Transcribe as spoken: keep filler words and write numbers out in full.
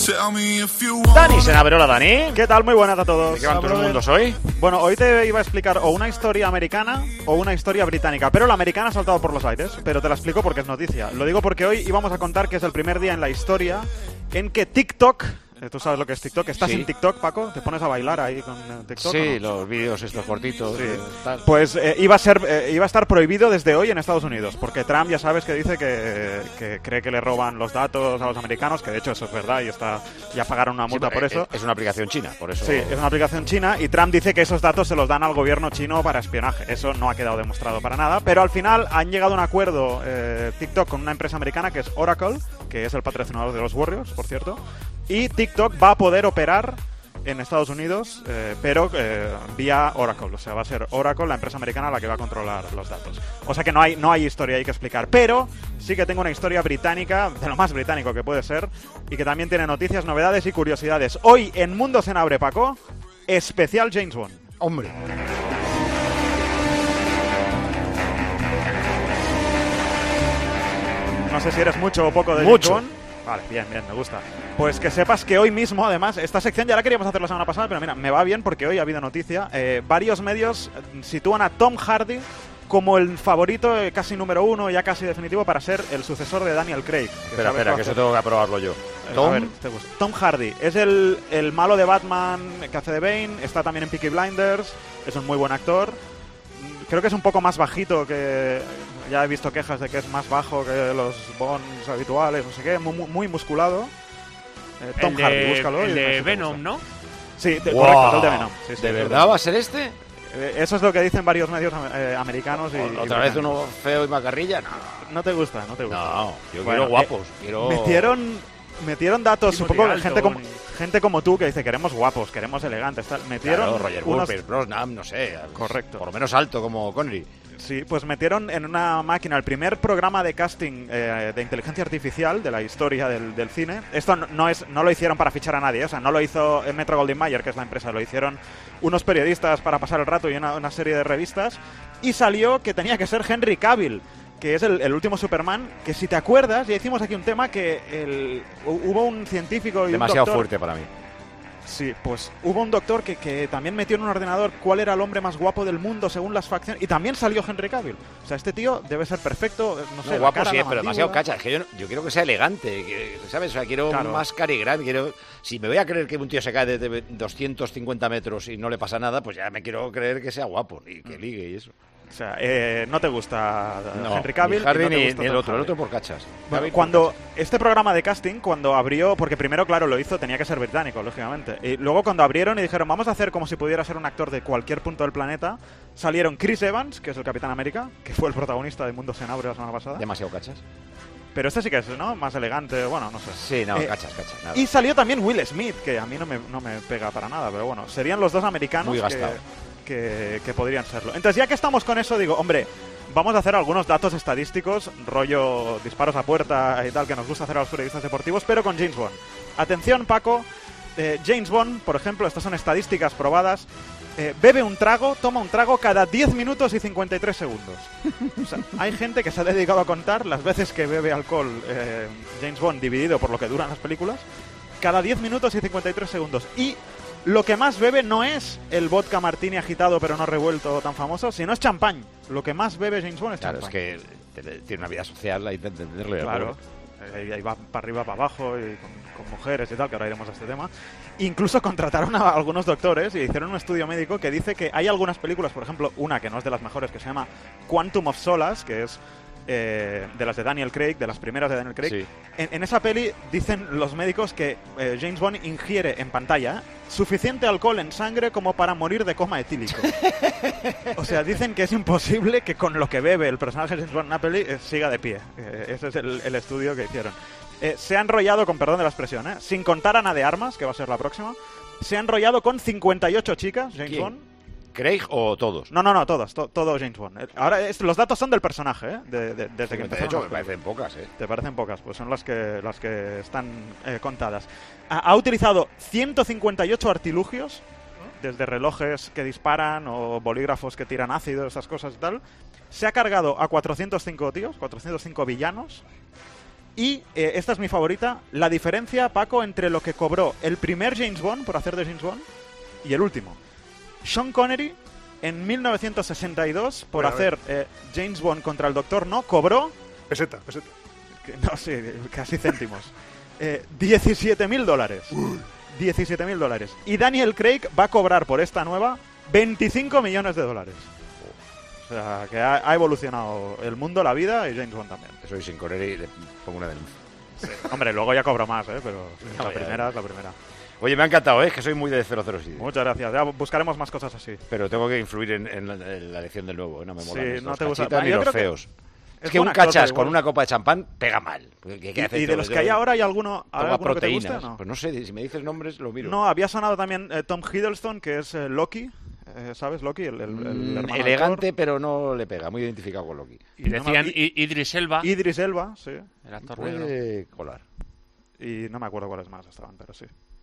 Dani Senaverola, Dani. ¿Qué tal? Muy buenas a todos. ¿De qué van todo el mundo hoy? Bueno, hoy te iba a explicar o una historia americana o una historia británica, pero la americana ha saltado por los aires, pero te la explico porque es noticia. Lo digo porque hoy íbamos a contar que es el primer día en la historia en que TikTok... ¿Tú sabes lo que es TikTok? ¿Estás Sí. en TikTok, Paco? ¿Te pones a bailar ahí con eh, TikTok? Sí, ¿o no? los vídeos estos cortitos. Sí. eh, tal. Pues eh, iba a ser, eh, iba a estar prohibido desde hoy en Estados Unidos, porque Trump ya sabes que dice que, que cree que le roban los datos a los americanos, que de hecho eso es verdad y está ya pagaron una multa Sí, por es, eso. Es una aplicación china, por eso. Sí, es una aplicación china y Trump dice que esos datos se los dan al gobierno chino para espionaje. Eso no ha quedado demostrado para nada, pero al final han llegado a un acuerdo eh, TikTok con una empresa americana que es Oracle, que es el patrocinador de los Warriors, por cierto, y TikTok va a poder operar en Estados Unidos, eh, pero eh, vía Oracle. O sea, va a ser Oracle, la empresa americana, la que va a controlar los datos. O sea que no hay, no hay historia ahí que explicar. Pero sí que tengo una historia británica, de lo más británico que puede ser, y que también tiene noticias, novedades y curiosidades. Hoy en Mundo se abre, Paco, especial James Bond. Hombre. No sé si eres mucho o poco de Mucho. James Bond. Vale, bien, bien, me gusta. Pues que sepas que hoy mismo, además, esta sección ya la queríamos hacer la semana pasada, pero mira, me va bien porque hoy ha habido noticia. Eh, varios medios sitúan a Tom Hardy como el favorito eh, casi número uno, ya casi definitivo, para ser el sucesor de Daniel Craig. que Espera, sabes espera, va que a eso ser- tengo que aprobarlo yo. Eh, Tom, a ver, te gusta. Tom Hardy es el, el malo de Batman que hace de Bane, está también en Peaky Blinders, es un muy buen actor. Mm, Creo que es un poco más bajito que... Ya he visto quejas de que es más bajo que los Bonds habituales, no sé qué, muy, muy- muy musculado. Eh, Tom El de, Hardy, búscalo. y el no sé de si te Venom, gusta. ¿no? Sí, de- Wow. correcto, el de Venom. Sí, sí, ¿de el verdad va a ser este? Eh, Eso es lo que dicen varios medios eh, americanos y... y ¿Otra vez británicos. uno feo y macarrilla? No. No te gusta, no te gusta. No, yo Bueno, quiero guapos. eh, quiero... Metieron, metieron datos, Timothy supongo que Dalton. gente como, gente como tú que dice queremos guapos, queremos elegantes, tal. Metieron Claro, Roger unos- Moore, Pierce Brosnan, no sé. Correcto. Por lo menos alto como Connery. Sí, pues metieron en una máquina el primer programa de casting eh, de inteligencia artificial de la historia del, del cine. Esto no, no es no lo hicieron para fichar a nadie, o sea, no lo hizo Metro Goldwyn Mayer, que es la empresa, lo hicieron unos periodistas para pasar el rato y una, una serie de revistas, y salió que tenía que ser Henry Cavill, que es el, el último Superman, que si te acuerdas, ya hicimos aquí un tema que el, hu- hubo un científico y Demasiado un doctor... fuerte para mí. Sí, pues hubo un doctor que, que también metió en un ordenador cuál era el hombre más guapo del mundo según las facciones, y también salió Henry Cavill. O sea, este tío debe ser perfecto, no sé, No, la guapo cara, sí la es, pero demasiado mandíbula. cacha. Es que yo, no- yo quiero que sea elegante, que- ¿sabes? O sea, quiero Claro. más Cary Grant. Quiero, si me voy a creer que un tío se cae desde doscientos cincuenta metros y no le pasa nada, pues ya me quiero creer que sea guapo y que ligue y eso. O sea, eh, no te gusta No, Henry Cavill. ni Hardy y no te ni, gusta ni el Tom otro, el Hardy. otro por cachas. Bueno, Cavill por cuando cachas. este programa de casting, cuando abrió, porque primero, claro, lo hizo, tenía que ser británico, lógicamente. Y luego cuando abrieron y dijeron, vamos a hacer como si pudiera ser un actor de cualquier punto del planeta, salieron Chris Evans, que es el Capitán América, que fue el protagonista de Mundo se abre la semana pasada. Demasiado cachas. Pero este sí que es, ¿no? Más elegante, bueno, no sé. Sí, no, Eh, cachas, cachas. Nada. Y salió también Will Smith, que a mí no me, no me pega para nada, pero bueno, serían los dos americanos Muy que, gastado. que, que podrían serlo. Entonces, ya que estamos con eso, digo, hombre, vamos a hacer algunos datos estadísticos, rollo disparos a puerta y tal, que nos gusta hacer a los periodistas deportivos, pero con James Bond. Atención, Paco, eh, James Bond, por ejemplo, estas son estadísticas probadas, eh, bebe un trago, toma un trago cada diez minutos y cincuenta y tres segundos. O sea, hay gente que se ha dedicado a contar las veces que bebe alcohol eh, James Bond dividido por lo que duran las películas, cada diez minutos y cincuenta y tres segundos. Y lo que más bebe no es el vodka martini agitado pero no revuelto tan famoso, sino es champán. Lo que más bebe James Bond es Claro, champán. es que te- tiene una vida social, hay que entenderlo. Claro. Ahí ahí va para arriba, para abajo, y con, con mujeres y tal, que ahora iremos a este tema. Incluso contrataron a algunos doctores y hicieron un estudio médico que dice que hay algunas películas, por ejemplo, una que no es de las mejores, que se llama Quantum of Solace, que es eh, de las de Daniel Craig, de las primeras de Daniel Craig. Sí. En, en esa peli dicen los médicos que eh, James Bond ingiere en pantalla suficiente alcohol en sangre como para morir de coma etílico. O sea, dicen que es imposible que con lo que bebe el personaje de James Bond en una peli eh, siga de pie. Eh, ese es el, el estudio que hicieron. Eh, se ha enrollado, con perdón de la expresión, ¿eh? sin contar a Ana de Armas, que va a ser la próxima, se ha enrollado con cincuenta y ocho chicas, James ¿Quién? Bond. ¿Craig o todos? No, no, no, todos, to- todo James Bond. Eh, Ahora, es- los datos son del personaje, ¿eh? De- de- desde que De empezaron hecho, las me películas. parecen pocas, ¿eh? ¿Te parecen pocas? Pues son las que las que están eh, contadas. Ha, ha utilizado ciento cincuenta y ocho artilugios, desde relojes que disparan o bolígrafos que tiran ácido, esas cosas y tal. Se ha cargado a cuatrocientos cinco tíos, cuatrocientos cinco villanos. Y eh, esta es mi favorita, la diferencia, Paco, entre lo que cobró el primer James Bond por hacer de James Bond y el último. Sean Connery, en mil novecientos sesenta y dos, por Bueno, hacer eh, James Bond contra el Doctor No, cobró... Peseta, peseta. que- No sé, casi céntimos. Eh, diecisiete mil dólares. diecisiete mil dólares. Y Daniel Craig va a cobrar por esta nueva veinticinco millones de dólares. O sea, que ha, ha evolucionado el mundo, la vida y James Bond también. Soy sin Connery y le pongo una denuncia. Hombre, luego ya cobro más, ¿eh? Pero No, la ya, primera ya. es la primera. Oye, me ha encantado, ¿eh? Es que soy muy de cero cero siete. Muchas gracias. Ya buscaremos más cosas así. Pero tengo que influir en, en la, en la elección del nuevo, ¿eh? No me molan Sí, estos no te gusta. cachitas Ah, ni yo los creo que feos. es Es que buen un actor, cachas pero con igual. una copa de champán pega mal. ¿Qué, qué Y, hace y de todo? los que hay ahora, ¿hay alguno, ¿hay Toma alguno que te guste proteínas. o no? Pues no sé, si me dices nombres, lo miro. No, había sonado también eh, Tom Hiddleston, que es eh, Loki. Eh, ¿Sabes? Loki, el, el, el Mm, hermano de elegante, Thor. pero no le pega. Muy identificado con Loki. Y no me- Decían y- I- Idris Elba, Idris Elba, sí. el actor negro. Puede colar. Y no me acuerdo cuáles más estaban, pero sí.